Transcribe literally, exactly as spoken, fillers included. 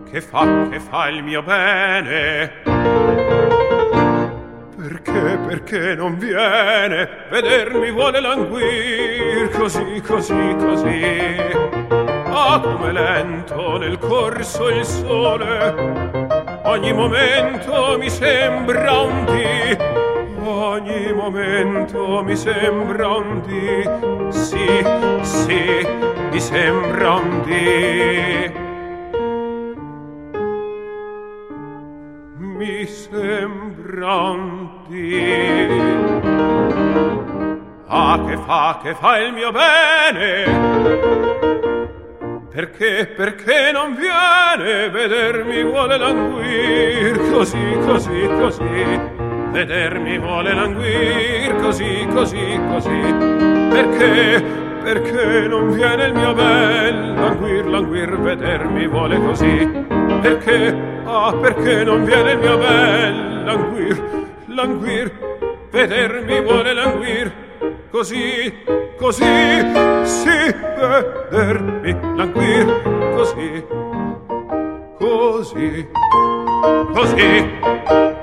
che fa, che fa il mio bene. Perché, perché non viene, vedermi vuole languir, così, così, così. Ah, come lento nel corso il sole, ogni momento mi sembra un dì, ogni momento mi sembra un dì, sì, sì, mi sembra un dì. Mi sembra un dì. Ah, che fa, che fa il mio bene? Perché, perché non viene, vedermi vuole languir, così, così, così. Vedermi vuole languir, così, così, così. Perché, perché non viene il mio bel, languir, languir, vedermi vuole così. Perché, ah, perché non viene il mio bel, languir, languir, vedermi vuole languir, così, così, sì, vedermi languir, così, così, così.